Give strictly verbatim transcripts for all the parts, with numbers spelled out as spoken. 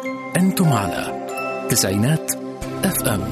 أنتم على تسعينات اف ام.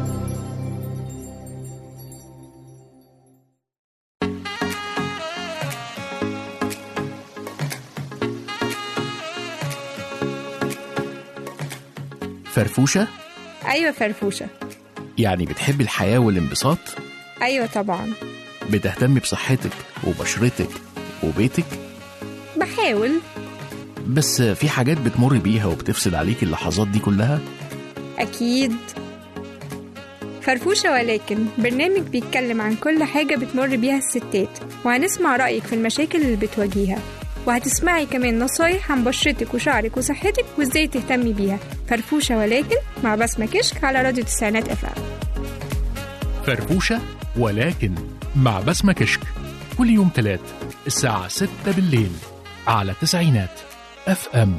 فرفوشة؟ أيوة فرفوشة. يعني بتحب الحياة والانبساط؟ أيوة طبعا. بتهتم بصحتك وبشرتك وبيتك؟ بحاول. بس في حاجات بتمر بيها وبتفسد عليك اللحظات دي كلها؟ أكيد. فرفوشة ولكن برنامج بيتكلم عن كل حاجة بتمر بيها الستات، وهنسمع رأيك في المشاكل اللي بتواجهها، وهتسمعي كمان نصايح عن بشرتك وشعرك وصحتك وازاي تهتمي بيها. فرفوشة ولكن مع بسمة كشك على راديو تسعينات اف ام. فرفوشة ولكن مع بسمة كشك كل يوم ثلاث الساعة ستة بالليل على تسعينات اف ام.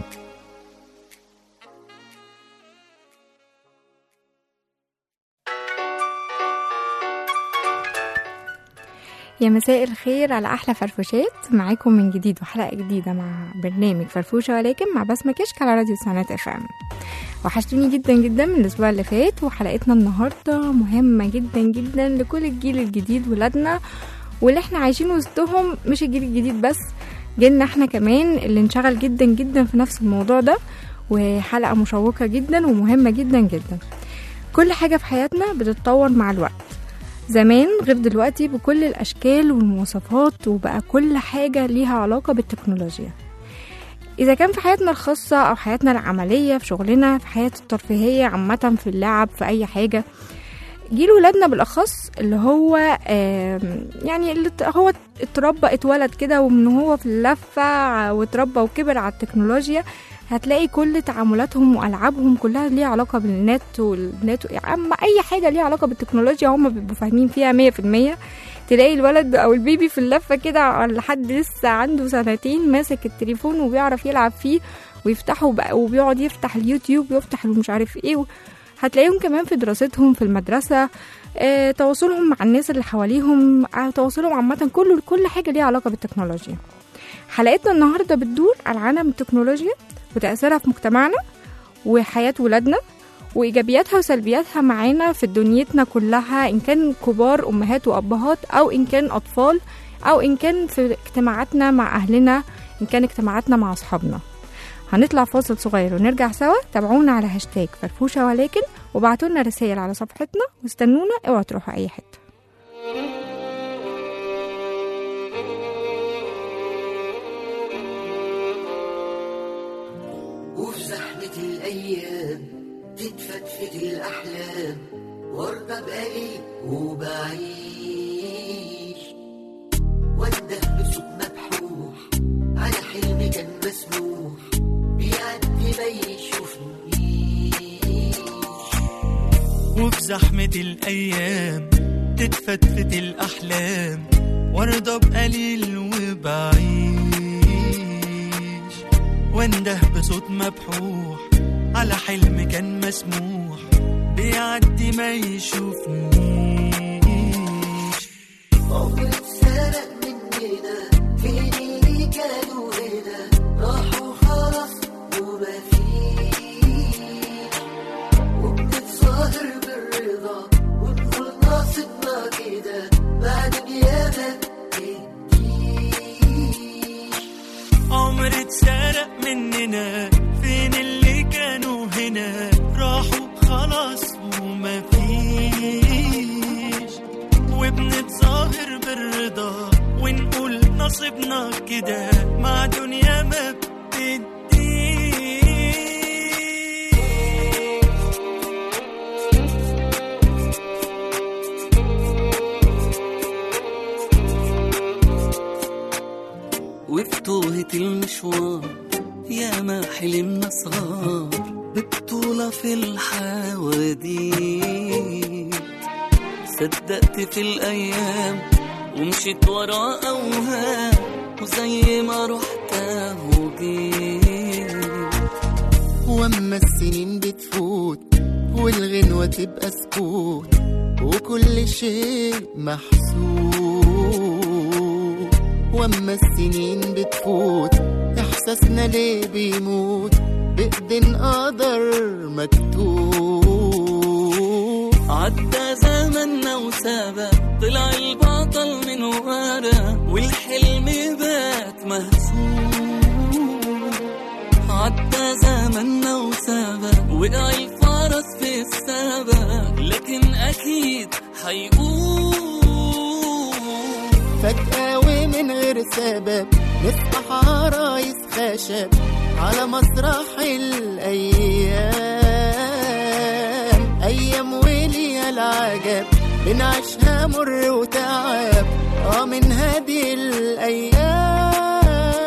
يا مساء الخير على أحلى فرفوشات، معاكم من جديد وحلقة جديدة مع برنامج فرفوشة ولكن مع بسمة كشك على راديو تسعينات اف ام. وحشتوني جدا جدا من الأسبوع اللي فات، وحلقتنا النهاردة مهمة جدا جدا لكل الجيل الجديد، ولادنا واللي احنا عايشين وسطهم. مش الجيل الجديد بس، جيلنا احنا كمان اللي انشغل جدا جدا في نفس الموضوع ده. وحلقة مشوقة جدا ومهمة جدا جدا. كل حاجة في حياتنا بتتطور مع الوقت، زمان غير دلوقتي بكل الأشكال والمواصفات، وبقى كل حاجة ليها علاقة بالتكنولوجيا، إذا كان في حياتنا الخاصة أو حياتنا العملية، في شغلنا، في حياة الترفيهية عامة، في اللعب، في أي حاجة. جيل ولادنا بالأخص اللي هو يعني اللي هو اتربى اتولد كده ومن هو في اللفة واتربى وكبر على التكنولوجيا، هتلاقي كل تعاملاتهم وألعابهم كلها ليها علاقة بالنت والنت، أما أي حاجة ليها علاقة بالتكنولوجيا هم بيبقوا فاهمين فيها مية في المية. تلاقي الولد أو البيبي في اللفة كده لحد لسه عنده سنتين ماسك التليفون وبيعرف يلعب فيه ويفتحه بقى، وبيقعد يفتح اليوتيوب ويفتح مش عارف ايه. هتلاقيهم كمان في دراستهم في المدرسة، اه تواصلهم مع الناس اللي حواليهم، اه تواصلهم عامة، كل كل حاجة ليها علاقة بالتكنولوجيا. حلقتنا النهاردة بتدور على عالم التكنولوجيا وتأثيرها في مجتمعنا وحياة ولادنا، وإيجابياتها وسلبياتها معانا في دنيتنا كلها، إن كان كبار أمهات وأبهات، أو إن كان أطفال، أو إن كان في اجتماعاتنا مع أهلنا، إن كان اجتماعاتنا مع أصحابنا. هنطلع فاصل صغير ونرجع سوا. تابعونا على هاشتاج فرفوشة ولكن، وبعتولنا رسائل على صفحتنا، واستنونا، اوعوا تروحوا أي حتة. وفي زحمة الأيام تتفتفت الأحلام، وارضى بقليل وبعيش، وانده بصوت مبحوح على حلم كان مسموح، بيعدي ما يشوفنيش. وفي زحمة الأيام تتفتفت الأحلام، وارضى بقليل وبعيش، وانده بصوت مبحوح على حلم كان مسموح، بيعدي ما يشوفنيش. عمري اتسرق مننا، فين اللي كانوا هنا، راحوا خلاص وما فيش، وبنتظاهر بالرضا ونقول ناصبنا كده، بعد ياما بتديش. عمري اتسرق مننا، فين اللي كانوا هنا، راحوا خلاص وما فيش، وبنتظاهر بالرضا ونقول نصيبنا كده، مع دنيا ما بتديش. وفي توهة المشوار يا ما حلمنا صغار، ببطولة في الحواديت، صدقت في الأيام ومشيت ورا أوهام، وزي ما رحت وجيت. واما السنين بتفوت والغنوة تبقى سكوت، وكل شيء محسوب. واما السنين بتفوت احساسنا ليه بيموت، بإيدين قدر مكتوب. عدى زمننا وسابق طلع البطل من ورا والحلم بات مهزوم. عدى زمننا وسابق وقع الفرس في السبق لكن أكيد حيقوم. فجأة ومن غير سبب نصبح عرايس خشب على مسرح الأيام. أيام وليها العجب بنعيشها مر وتعب اه من هذه الأيام.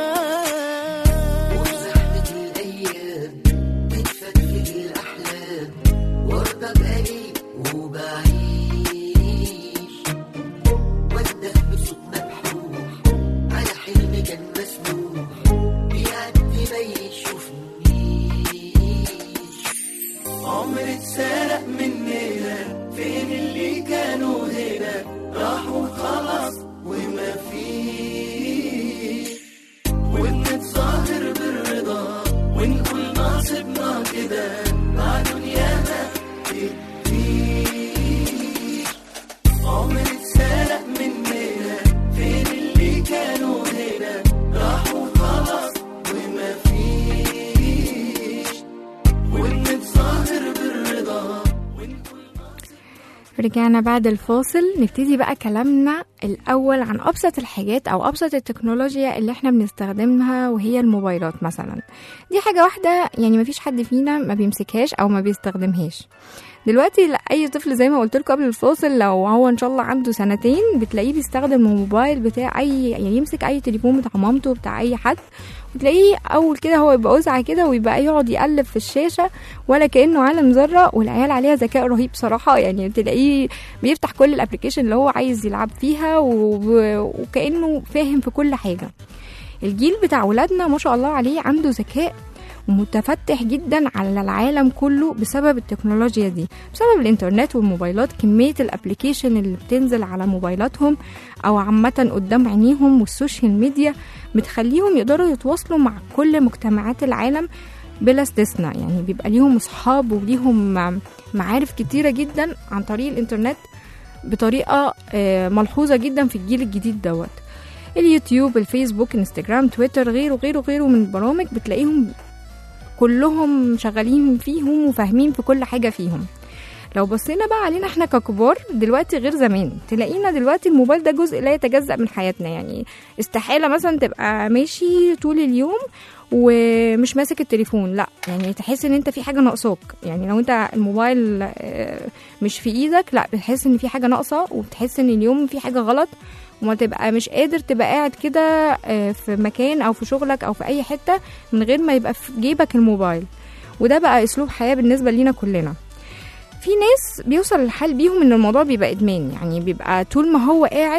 وزحمة الأيام بتفتت الأحلام وارضى بقريب وبعيش وانده بصوت مبحوح على حلم كان مسموح بيعدي ما يشوفنيش. عمر اتسرق مننا فين اللي كانوا هنا راحوا خلاص وما فيش. وبنتظاهر بالرضا ونقول ناصبنا كده مع دنيا ما بتكفيش. عمر اتسرق مننا فين اللي كانوا هنا راحوا خلاص وما فيش. وبنتظاهر بالرضا رجعنا بعد الفاصل. نبتدي بقى كلامنا الأول عن أبسط الحاجات أو أبسط التكنولوجيا اللي احنا بنستخدمها، وهي الموبايلات مثلا. دي حاجة واحدة يعني مفيش حد فينا ما بيمسكهاش أو ما بيستخدمهاش. دلوقتي أي طفل زي ما قلت لكم قبل الفاصل لو هو إن شاء الله عنده سنتين بتلاقيه بيستخدم الموبايل بتاع أي، يعني يمسك أي تليفون بتاع مامته بتاع أي حد، وتلاقيه أول كده هو يبقى وزعة كده ويبقى يقعد يقلب في الشاشة ولا كأنه عالم ذرة. والعيال عليها ذكاء رهيب صراحة، يعني تلاقيه بيفتح كل الابليكيشن اللي هو عايز يلعب فيها وكأنه فاهم في كل حاجة. الجيل بتاع ولادنا ما شاء الله عليه عنده ذكاء متفتح جدا على العالم كله بسبب التكنولوجيا دي، بسبب الانترنت والموبايلات. كمية الابليكيشن اللي بتنزل على موبايلاتهم او عامة قدام عينيهم والسوشيال ميديا بتخليهم يقدروا يتواصلوا مع كل مجتمعات العالم بلا استثناء. يعني بيبقى ليهم اصحاب وليهم معارف كتيرة جدا عن طريق الانترنت بطريقة ملحوظة جدا في الجيل الجديد دوت. اليوتيوب، الفيسبوك، انستجرام، تويتر، غيره غيره غيره من البرامج بتلاقيهم كلهم شغالين فيهم وفاهمين في كل حاجة فيهم. لو بصينا بقى علينا احنا ككبار دلوقتي غير زمان، تلاقينا دلوقتي الموبايل ده جزء لا يتجزأ من حياتنا. يعني استحالة مثلا تبقى ماشي طول اليوم ومش ماسك التليفون، لا يعني تحس ان انت في حاجة ناقصاك. يعني لو انت الموبايل مش في ايدك لا بتحس ان في حاجة ناقصة، وبتحس ان اليوم في حاجة غلط، وما تبقى مش قادر تبقى قاعد كده في مكان او في شغلك او في اي حتة من غير ما يبقى في جيبك الموبايل. وده بقى اسلوب حياة بالنسبة لينا كلنا. في ناس بيوصل الحال بيهم ان الموضوع بيبقى ادمان، يعني بيبقى طول ما هو قاعد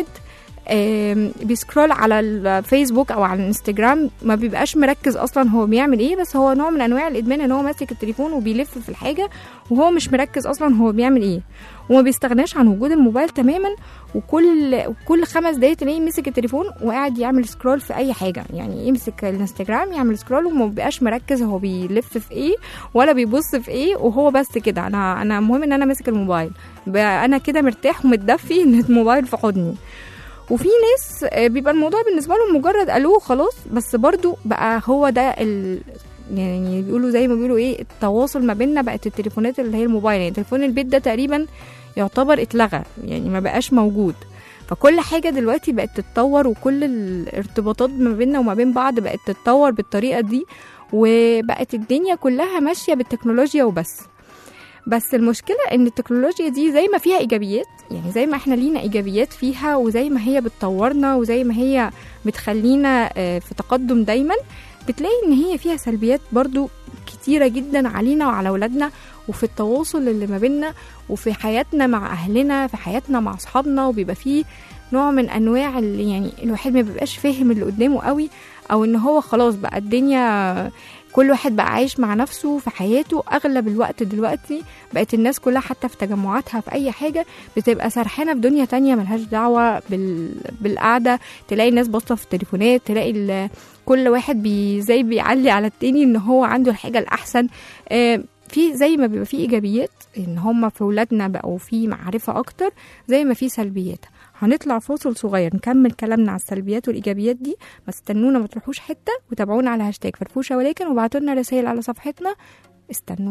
بيسكرول على الفيسبوك او على الانستجرام ما بيبقاش مركز اصلا هو بيعمل ايه، بس هو نوع من انواع الادمان ان هو ماسك التليفون وبيلف في الحاجة وهو مش مركز اصلا هو بيعمل ايه، وما بيستغناش عن وجود الموبايل تماما. وكل كل خمس دقايق تلاقيه يمسك التليفون وقاعد يعمل سكرول في اي حاجة، يعني يمسك الانستجرام يعمل سكرول وما بيبقاش مركز هو بيلف في ايه ولا بيبص في ايه، وهو بس كده انا انا مهم ان انا ماسك الموبايل، انا كده مرتاح ومتدفي ان الموبايل في حضني. وفي ناس بيبقى الموضوع بالنسبة لهم مجرد ألوه خلاص، بس برضو بقى هو ده ال... يعني بيقولوا زي ما بيقولوا ايه التواصل ما بيننا بقت التليفونات اللي هي الموبايل. يعني تليفون البيت ده تقريبا يعتبر اتلغى، يعني ما بقاش موجود. فكل حاجة دلوقتي بقت تتطور، وكل الارتباطات ما بيننا وما بين بعض بقت تتطور بالطريقة دي، وبقت الدنيا كلها ماشية بالتكنولوجيا وبس. بس المشكلة ان التكنولوجيا دي زي ما فيها ايجابيات، يعني زي ما احنا لينا ايجابيات فيها وزي ما هي بتطورنا وزي ما هي بتخلينا في تقدم دايما، بتلاقي ان هي فيها سلبيات برضو كتيرة جدا علينا وعلى اولادنا، وفي التواصل اللي ما بيننا، وفي حياتنا مع اهلنا، في حياتنا مع اصحابنا. وبيبقى فيه نوع من انواع اللي يعني الواحد ما بيبقاش فاهم اللي قدامه قوي، او ان هو خلاص بقى الدنيا كل واحد بقى عايش مع نفسه في حياته. اغلب الوقت دلوقتي بقت الناس كلها حتى في تجمعاتها في اي حاجه بتبقى سرحانه في دنيا تانية ملهاش دعوه بال... بالقعده. تلاقي الناس باصه في التليفونات، تلاقي ال... كل واحد بي... زي بيعلي على التاني ان هو عنده الحاجه الاحسن. آه في زي ما بيبقى في ايجابيات ان هم في ولادنا بقوا في معرفه اكتر، زي ما في سلبيات. هنطلع فاصل صغير نكمل كلامنا على السلبيات والايجابيات دي، بس استنونا ما تروحوش حته، وتابعونا على هاشتاج فرفوشه ولكن، وابعتوا لنا رسائل على صفحتنا. استنوا.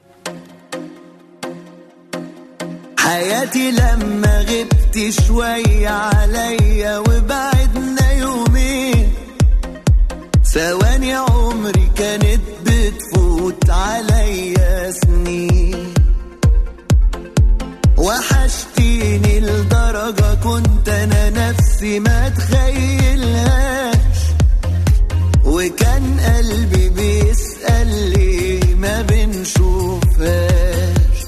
حياتي لما غبت شوية عليا وبعدنا يومين، ثواني عمري كانت بتفوت عليا سنين. وحشتيني لدرجة كنت أنا نفسي ما تخيلهاش، وكان قلبي بيسأل ليه ما بنشوفهاش.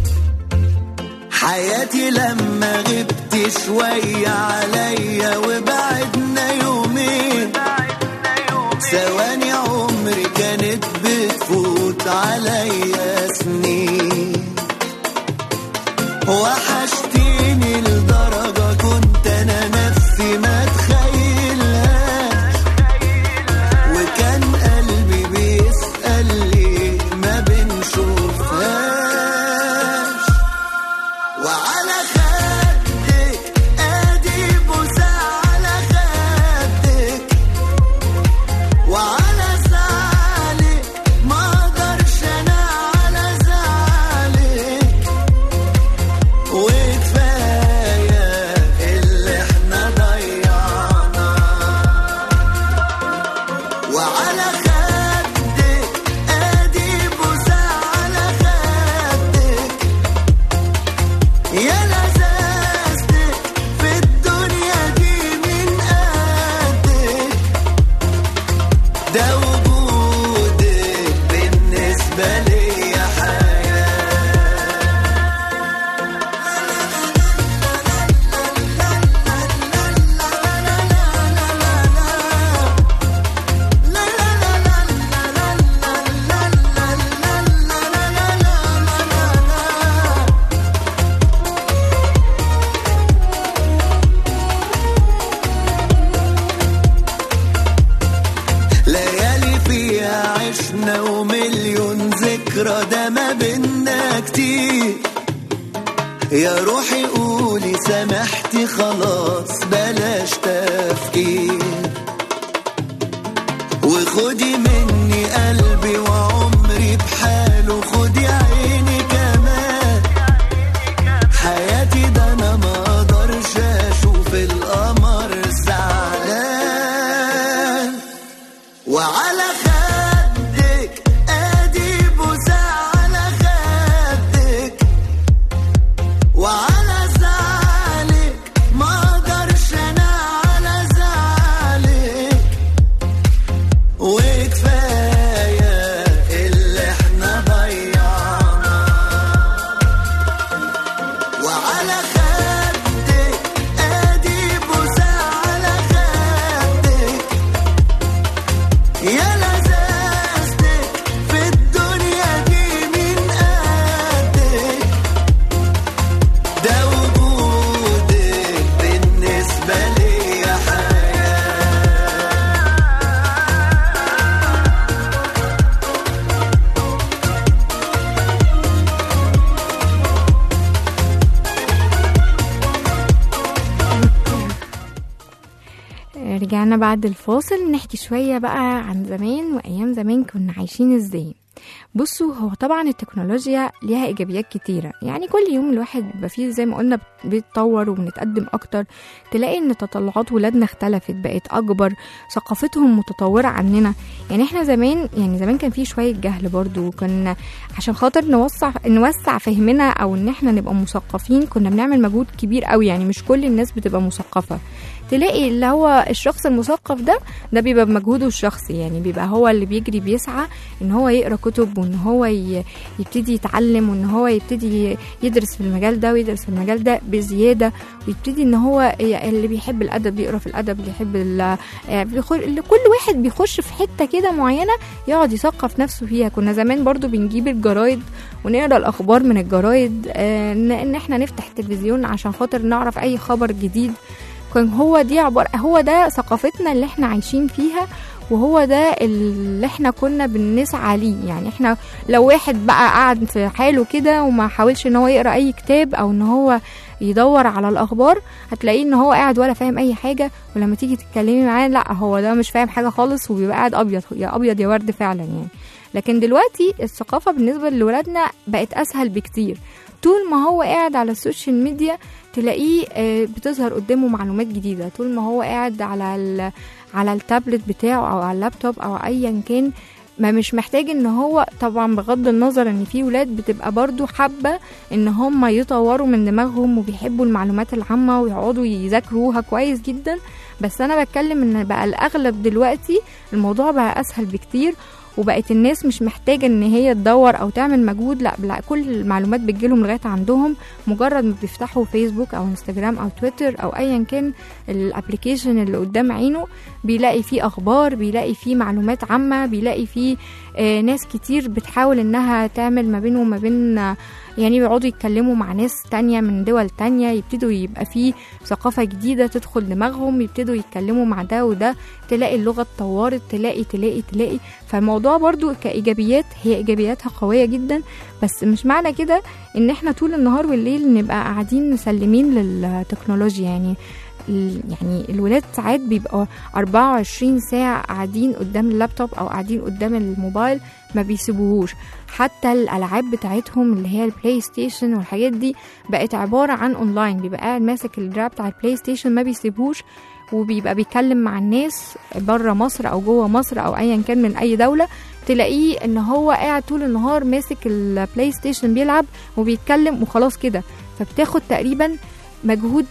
حياتي لما غبت شوية عليا وبعدنا يومين، ثواني عمري كانت بتفوت عليا سنين. وحشتيني لدرجة كنت أنا نفسي ما تخيلهاش، وكان قلبي بيسأل ليه ما بنشوفهاش. وعلى خدك ادي بوسة على خدك، وعلى زعلك ما اقدرش انا على زعلك، وكفاية اللي احنا ضيعنا. وعلى خدك ادي بوسة على خدك، يا لذاذتك في الدنيا دي من قدك، ده وجودك بالنسبة لي حياة. ليالي فيها عشنا ومليون ذكرى، ده ما بينا كتير. يا روحي قولي سامحتي خلاص بلاش تفكير، وخدي مني قلبي وعمري بحاله، خدي عيني كمان. حياتي ده انا ما اقدرش اشوف القمر زعلان. وعلى خدك ادي بوسة على خدك، وعلى زعلك ما اقدرش انا على زعلك، وكفاية اللي احنا ضيعنا. وعلى خدك ادي بوسة على خدك، يا لذاذتك في الدنيا دي من قدك، ده وجودك بالنسبة لي حياة. رجعنا بعد الفاصل نحكي شوية بقى عن زمان وأيام زمان كنا عايشين ازاي. بصوا، هو طبعا التكنولوجيا ليها إيجابيات كتيرة، يعني كل يوم الواحد بيبقى فيه زي ما قلنا بيتطور وبنتقدم أكتر. تلاقي إن تطلعات ولادنا اختلفت، بقت أكبر، ثقافتهم متطورة عننا. يعني احنا زمان يعني زمان كان فيه شوية جهل برضو، وكنا عشان خاطر نوسع نوسع فهمنا أو إن احنا نبقى مثقفين كنا بنعمل مجهود كبير قوي. يعني مش كل الناس بتبقى مثقفة، تلاقي اللي هو الشخص المثقف ده ده بيبقى بمجهوده الشخصي، يعني بيبقى هو اللي بيجري بيسعى ان هو يقرا كتب وان هو ي- يبتدي يتعلم وان هو يبتدي يدرس في المجال ده ويدرس في المجال ده بزياده، ويبتدي ان هو ي- اللي بيحب الادب يقرا في الادب، اللي يحب ال- آه، بيخ- اللي كل واحد بيخش في حته كده معينه يقعد يثقف نفسه فيها. كنا زمان برضو بنجيب الجرايد ونقرا الاخبار من الجرايد، آه، ان إن احنا نفتح التلفزيون عشان خاطر نعرف اي خبر جديد. كان هو دي عبارة هو ده ثقافتنا اللي احنا عايشين فيها، وهو ده اللي احنا كنا بنسعى ليه. يعني احنا لو واحد بقى قاعد في حاله كده وما حاولش ان هو يقرا اي كتاب او ان هو يدور على الاخبار، هتلاقيه ان هو قاعد ولا فاهم اي حاجه، ولما تيجي تتكلمي معاه لا هو ده مش فاهم حاجه خالص، وبيبقى قاعد ابيض يا ابيض يا ورد فعلا يعني. لكن دلوقتي الثقافه بالنسبه لولادنا بقت اسهل بكتير. طول ما هو قاعد على السوشيال ميديا تلاقيه آه، بتظهر قدامه معلومات جديدة. طول ما هو قاعد على ال- على التابلت بتاعه او على اللابتوب او ايا كان، ما مش محتاج ان هو، طبعا بغض النظر ان في ولاد بتبقى برضو حابة ان هم يطوروا من دماغهم وبيحبوا المعلومات العامة ويقعدوا يذاكروها كويس جدا، بس انا بتكلم ان بقى الاغلب دلوقتي الموضوع بقى اسهل بكتير، وبقت الناس مش محتاجة ان هي تدور او تعمل مجهود، لا لا كل المعلومات بتجيلهم لغاية عندهم. مجرد ما بيفتحوا فيسبوك او انستجرام او تويتر او ايا كان الابليكيشن اللي قدام عينه، بيلاقي فيه اخبار، بيلاقي فيه معلومات عامة، بيلاقي فيه آه ناس كتير بتحاول انها تعمل ما بينه وما بين آه يعني بيقعدوا يتكلموا مع ناس تانية من دول تانية، يبتدوا يبقى فيه ثقافة جديدة تدخل دماغهم، يبتدوا يتكلموا مع ده وده، تلاقي اللغة اتطورت، تلاقي تلاقي تلاقي فالموضوع برضو كإيجابيات هي إيجابياتها قوية جدا، بس مش معنى كده إن احنا طول النهار والليل نبقى قاعدين مسلمين للتكنولوجيا. يعني يعني الولاد ساعات بيبقوا أربعة وعشرين ساعة قاعدين قدام اللابتوب أو قاعدين قدام الموبايل ما بيسيبوهوش. حتى الألعاب بتاعتهم اللي هي البلاي ستيشن والحاجات دي بقت عبارة عن أونلاين، بيبقى قاعد ماسك الدراع بتاع البلاي ستيشن ما بيسيبوش، وبيبقى بيتكلم مع الناس بره مصر أو جوه مصر أو أيا كان من أي دولة، تلاقيه ان هو قاعد طول النهار ماسك البلاي ستيشن بيلعب وبيتكلم وخلاص كده. فبتاخد تقريبا مجهود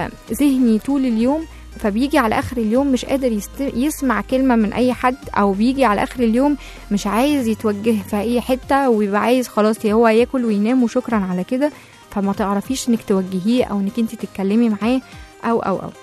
ذهني طول اليوم، فبيجي على اخر اليوم مش قادر يست... يسمع كلمة من اي حد، او بيجي على اخر اليوم مش عايز يتوجه في اي حتة، ويبقى عايز خلاص هو ياكل وينام وشكرا على كده، فما تعرفيش انك توجهيه او انك انت تتكلمي معاه او او او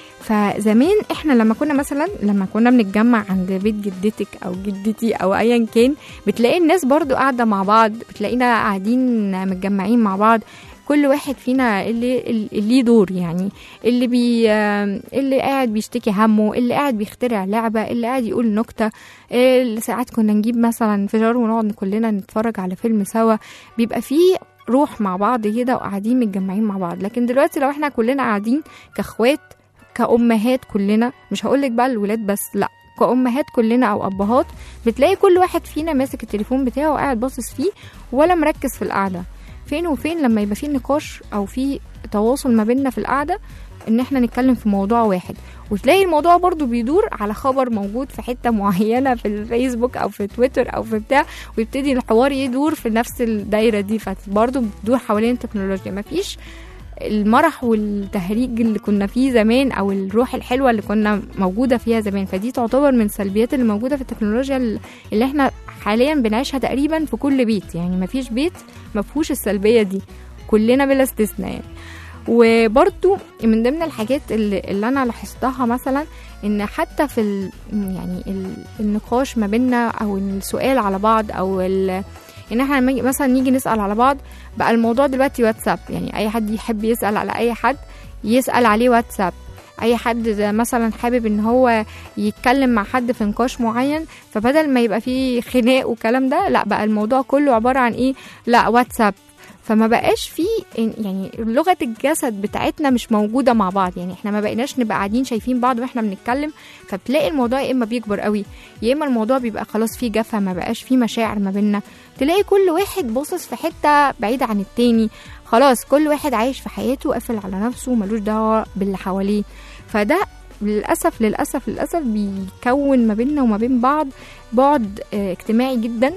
فزمان احنا لما كنا مثلا لما كنا بنتجمع عند بيت جدتك او جدتي او ايا كان، بتلاقي الناس برضو قاعدة مع بعض، بتلاقينا قاعدين متجمعين مع بعض، كل واحد فينا اللي اللي دور، يعني اللي بي اللي قاعد بيشتكي همه، اللي قاعد بيخترع لعبة، اللي قاعد يقول نكتة، اللي ساعات كنا نجيب مثلا فشار ونقعد كلنا نتفرج على فيلم سوا، بيبقى فيه روح مع بعض كده وقاعدين متجمعين مع بعض. لكن دلوقتي لو احنا كلنا قاعدين كاخوات كأمهات كلنا، مش هقولك بقى الولاد بس، لا كأمهات كلنا أو أبهات، بتلاقي كل واحد فينا ماسك التليفون بتاعه وقاعد باصص فيه ولا مركز في القعدة. فين وفين لما يبقى فيه نقاش أو فيه تواصل ما بيننا في القعدة ان احنا نتكلم في موضوع واحد، وتلاقي الموضوع برضو بيدور على خبر موجود في حتة معينة في الفيسبوك او في تويتر او في بتاع، ويبتدي الحوار يدور في نفس الدايرة دي، فبرضو بتدور حوالين التكنولوجيا. مفيش المرح والتهريج اللي كنا فيه زمان او الروح الحلوة اللي كنا موجودة فيها زمان، فدي تعتبر من السلبيات اللي موجودة في التكنولوجيا اللي احنا حاليا بنعيشها تقريبا في كل بيت. يعني مفيش بيت مفهوش السلبية دي، كلنا بلا استثناء يعني. وبرضو من ضمن الحاجات اللي, اللي انا لاحظتها مثلا ان حتى في ال يعني ال النقاش ما بيننا او السؤال على بعض او ان احنا مثلا نيجي نسأل على بعض، بقى الموضوع دلوقتي واتساب. يعني اي حد يحب يسأل على اي حد يسأل عليه واتساب، اي حد مثلا حابب ان هو يتكلم مع حد في نقاش معين، فبدل ما يبقى فيه خناق وكلام ده، لا بقى الموضوع كله عبارة عن ايه، لا واتساب. فما بقاش فيه يعني لغة الجسد بتاعتنا مش موجودة مع بعض، يعني احنا ما بقيناش نبقى قاعدين شايفين بعض واحنا بنتكلم، فبتلاقي الموضوع يا اما بيكبر قوي يا اما الموضوع بيبقى خلاص فيه جفا، ما بقاش فيه مشاعر ما بيننا، تلاقي كل واحد باصص في حتة بعيدة عن التاني، خلاص كل واحد عايش في حياته قافل على نفسه وملوش دعوة باللي حواليه. فده للأسف للأسف للأسف بيكون ما بيننا وما بين بعض بعد اه اجتماعي جدا،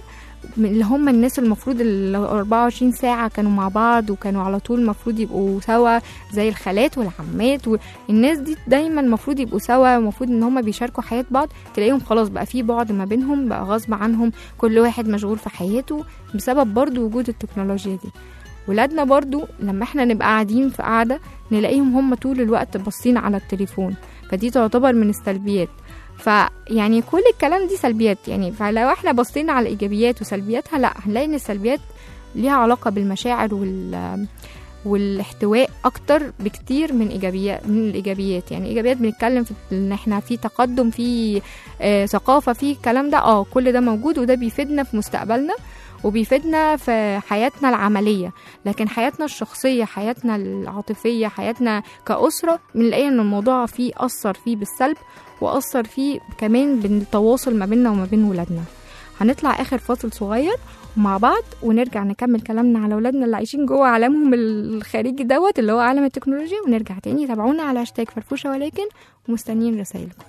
اللي هم الناس المفروض ال أربعة وعشرين ساعة كانوا مع بعض وكانوا على طول المفروض يبقوا سوا، زي الخالات والعمات والناس دي دايما المفروض يبقوا سوا، المفروض ان هم بيشاركوا حياة بعض، تلاقيهم خلاص بقى في بعد ما بينهم، بقى غصب عنهم كل واحد مشغول في حياته بسبب برضو وجود التكنولوجيا دي. ولادنا برضو لما احنا نبقى قاعدين في قاعدة نلاقيهم هم طول الوقت باصين على التليفون، فدي تعتبر من السلبيات. فيعني كل الكلام دي سلبيات يعني، فلو احنا بصينا على ايجابيات وسلبياتها لا هنلاقي ان السلبيات ليها علاقة بالمشاعر وال والاحتواء اكتر بكتير من ايجابيات من الايجابيات. يعني ايجابيات بنتكلم في ان احنا في تقدم، في آه ثقافة، في الكلام ده اه كل ده موجود وده بيفيدنا في مستقبلنا وبيفيدنا في حياتنا العملية، لكن حياتنا الشخصية، حياتنا العاطفية، حياتنا كأسرة بنلاقي ان الموضوع فيه أثر فيه بالسلب وأثر فيه كمان بالتواصل ما بيننا وما بين ولادنا. هنطلع آخر فاصل صغير مع بعض ونرجع نكمل كلامنا على ولادنا اللي عايشين جوه عالمهم الخارجي دوت اللي هو عالم التكنولوجيا، ونرجع تاني. تابعونا على هاشتاج فرفوشة ولكن، ومستنيين رسائلكم.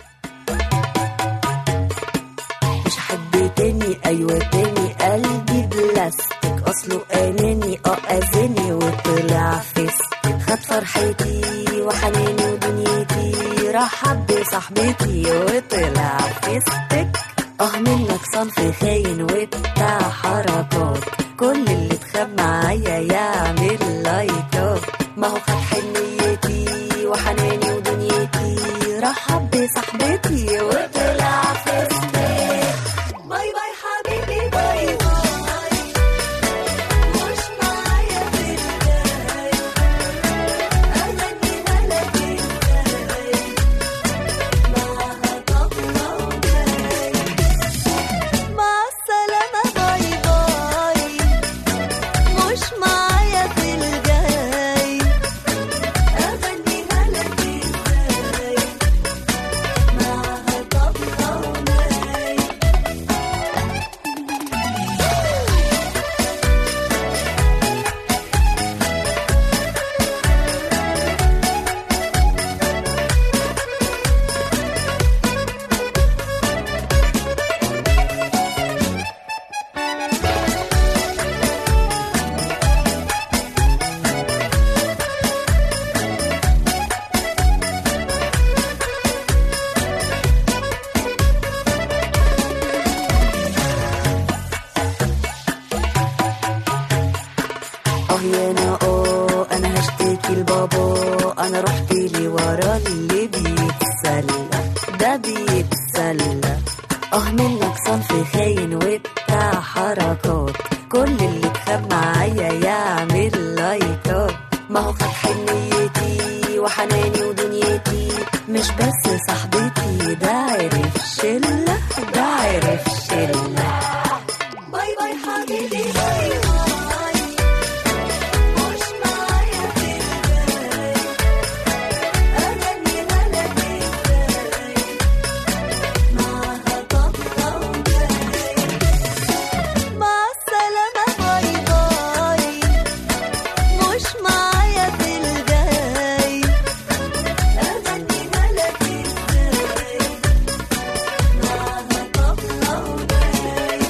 مش حد تاني، أيوة تاني، قلبي بلاستيك أصله أناني، اه أذاني وطلع فيستك، خد فرحتي وحناني ودنيتي، رحب بصاحبتي وطلع فيستك. اه منك صنف خاين وبتاع حركات، كل اللي اتخاب معايا يعمل لايكات، ما هو خد حنيتي وحناني ودنيتي، رحب بصاحبتي وطلع فيستك. باي باي حبيبي باي باي، مش معايا في الجاي، أغني هلك الجاي، معاها طبلة وجاي، مع السلامة باي باي، مش معايا في الجاي، أغني هلك الجاي، معاها طبلة وجاي. اه يا انا اه انا هشتكي لبابا، انا رحت لي ورا اللي بيتسلى، ده بيتسلى. اه منك صنف خاين وبتاع حركات، كل اللي اتخاب معايا يعمل لايكات، ما هو خد حنيتي وحناني ودنيتي، مش بس صاحبتي، ده عرف شلة، ده عرف شلة. باي باي حبيبي باي باي، مش معايا في الجاي، أغني هلك الجاي، معاها طبلة وجاي، مع السلامة باي باي، مش معايا في الجاي، أغني هلك الجاي، معاها طبلة وجاي.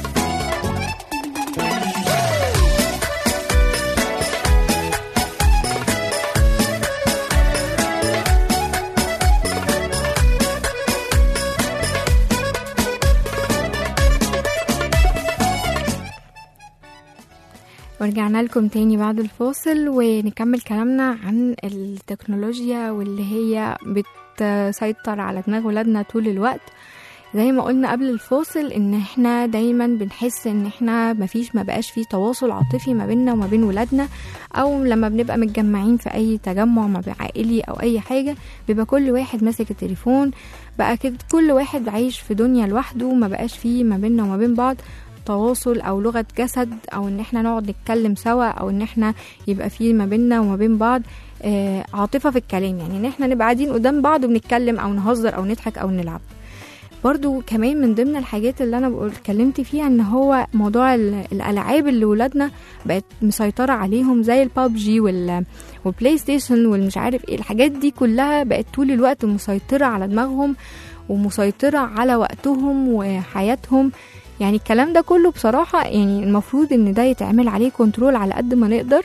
ورجعنا لكم تاني بعد الفاصل ونكمل كلامنا عن التكنولوجيا واللي هي بتسيطر على دماغ ولادنا طول الوقت. زي ما قلنا قبل الفاصل ان احنا دايما بنحس ان احنا مفيش ما بقاش فيه تواصل عاطفي ما بيننا وما بين ولادنا، او لما بنبقى متجمعين في اي تجمع ما بين عائلي او اي حاجة بيبقى كل واحد ماسك التليفون، بقى كده كل واحد عايش في دنيا لوحده، ما بقاش فيه ما بيننا وما بين بعض تواصل او لغة جسد، او ان احنا نقعد نتكلم سوا، او ان احنا يبقى فيه ما بيننا وما بين بعض آه عاطفة في الكلام، يعني ان احنا نبقى قاعدين قدام بعض وبنتكلم او نهزر او نضحك او نلعب. برضو كمان من ضمن الحاجات اللي انا بقول اتكلمت فيها ان هو موضوع الالعاب اللي ولادنا بقت مسيطرة عليهم، زي البابجي والبلاي ستيشن والمش عارف ايه، الحاجات دي كلها بقت طول الوقت مسيطرة على دماغهم ومسيطرة على وقتهم وحياتهم. يعني الكلام ده كله بصراحة يعني المفروض ان ده يتعمل عليه كنترول على قد ما نقدر.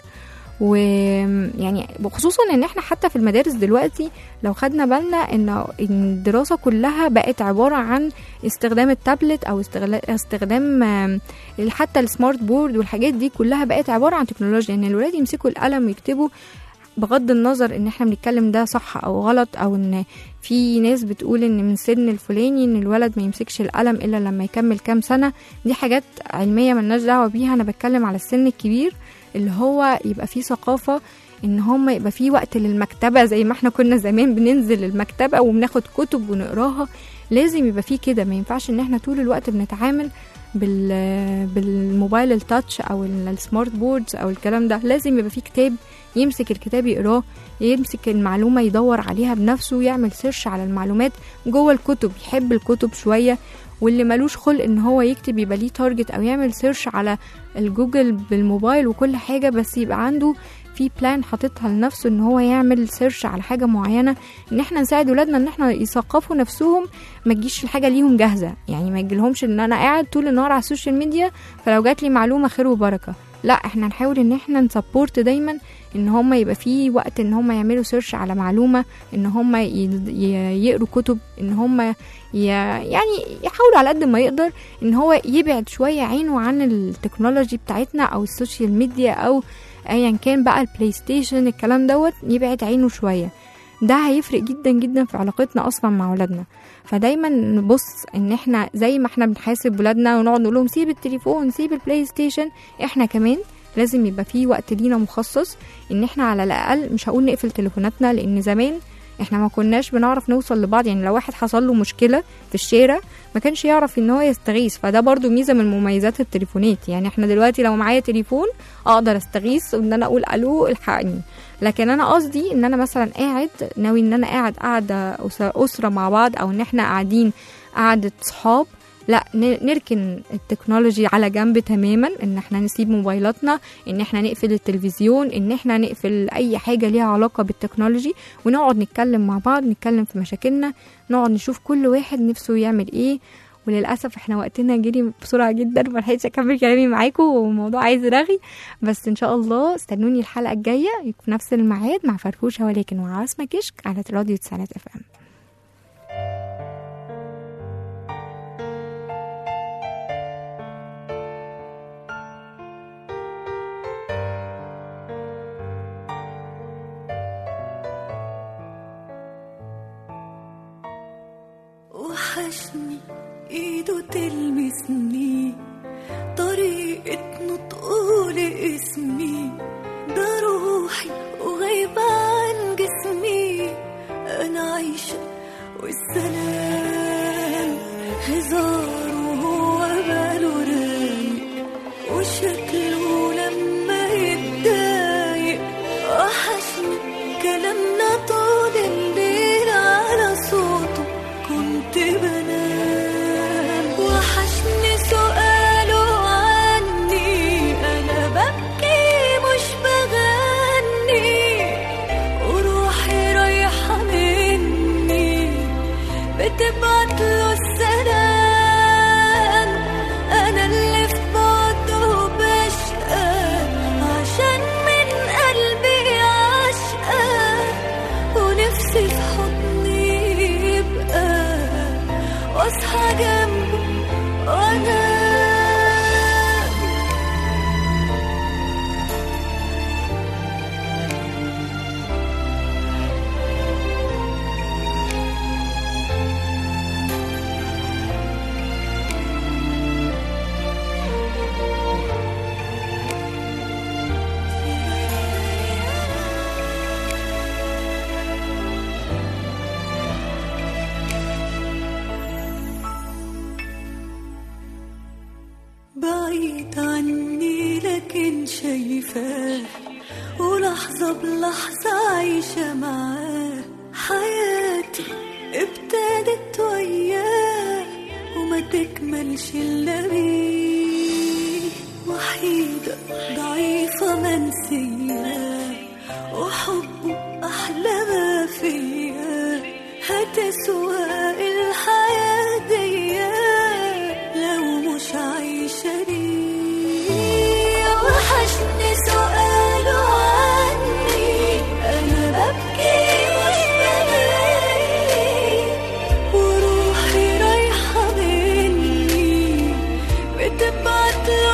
ويعني خصوصا ان احنا حتى في المدارس دلوقتي لو خدنا بالنا ان الدراسة كلها بقت عبارة عن استخدام التابلت او استخدام حتى السمارت بورد والحاجات دي كلها بقت عبارة عن تكنولوجيا، ان الولاد يمسكوا القلم ويكتبوا بغض النظر ان احنا بنتكلم ده صح او غلط، او ان في ناس بتقول ان من سن الفلاني ان الولد ما يمسكش القلم الا لما يكمل كام سنة. دي حاجات علمية ملناش دعوة بيها، انا بتكلم على السن الكبير اللي هو يبقى فيه ثقافة ان هم يبقى فيه وقت للمكتبة زي ما احنا كنا زمان بننزل المكتبة وبناخد كتب ونقراها. لازم يبقى فيه كده، ما ينفعش ان احنا طول الوقت بنتعامل بال بالموبايل التاتش او السمارت بوردز او الكلام ده. لازم يبقى فيه كتاب، يمسك الكتاب يقراه، يمسك المعلومة يدور عليها بنفسه، يعمل سيرش على المعلومات جوه الكتب، يحب الكتب شوية. واللي ملوش خلق ان هو يكتب يبقى ليه تارجت او يعمل سيرش على الجوجل بالموبايل وكل حاجة، بس يبقى عنده في بلان حاططها لنفسه ان هو يعمل سيرش على حاجة معينة. ان احنا نساعد ولادنا ان احنا يثقفوا نفسهم، ما تجيش الحاجة ليهم جاهزة، يعني ما يجيلهمش ان انا قاعد طول النهار على السوشيال ميديا فلو جات لي معلومة خير وبركة. لا، احنا نحاول ان احنا نسبورت دايما ان هم يبقى فيه وقت ان هم يعملوا سيرش على معلومة، ان هم يقروا كتب، ان هم يعني يحاولوا على قد ما يقدر ان هو يبعد شوية عينه عن التكنولوجي بتاعتنا او السوشيال ميديا او ايا كان بقى البلاي ستيشن الكلام دوت، يبعد عينه شوية. ده هيفرق جدا جدا في علاقتنا اصلا مع ولادنا. فدايما نبص ان احنا زي ما احنا بنحاسب ولادنا ونقعد نقول لهم سيب التليفون سيب البلاي ستيشن، احنا كمان لازم يبقى فيه وقت لينا مخصص ان احنا على الاقل مش هقول نقفل تليفوناتنا، لان زمان احنا ما كناش بنعرف نوصل لبعض. يعني لو واحد حصل له مشكلة في الشارع ما كانش يعرف ان هو يستغيث، فده برضو ميزة من مميزات التليفونات. يعني احنا دلوقتي لو معايا تليفون اقدر استغيث وان انا اقول الو الحقني. لكن انا قصدي ان انا مثلا قاعد ناوي ان انا قاعد قاعدة اسرة مع بعض، او ان احنا قاعدين قاعدة صحاب، لا نركن التكنولوجي على جنب تماما، ان احنا نسيب موبايلاتنا، ان احنا نقفل التلفزيون، ان احنا نقفل اي حاجة ليها علاقة بالتكنولوجي، ونقعد نتكلم مع بعض، نتكلم في مشاكلنا، نقعد نشوف كل واحد نفسه يعمل ايه. وللأسف احنا وقتنا جري بسرعة جدا، ملحقتش اكمل كلامي معاكم والموضوع عايز رغي. بس ان شاء الله استنوني الحلقة الجاية في نفس الميعاد مع فرفوشة ولكن مع بسمة كشك على راديو تسعينات اف ام. وحشني ايده تلمسني، طريقة نطقه لاسمي، ده روحي وغايبة عن جسمي، انا عايشة والسلام هزاره هو باله رايق، وشكله لما يتضايق. وحشني كلامنا طول الليل على صوته كنت بنام، وحشني سؤاله عني أنا ببكي مش بغني، وروحي رايحة مني بتبعتله السلام، أنا اللي في بعده بشقى عشان من قلبي عشقى، ونفسي في حضني يبقى واصحى جنبه وانا بعيد عني لكن شايفاه، ولحظة بلحظة عايشة معاه، حياتي ابتدت وياه وما تكملش إلا بيه، وحيدة ضعيفة منسية وحبه أحلى ما فيا، هتسوى الحياة دي لو مش طلع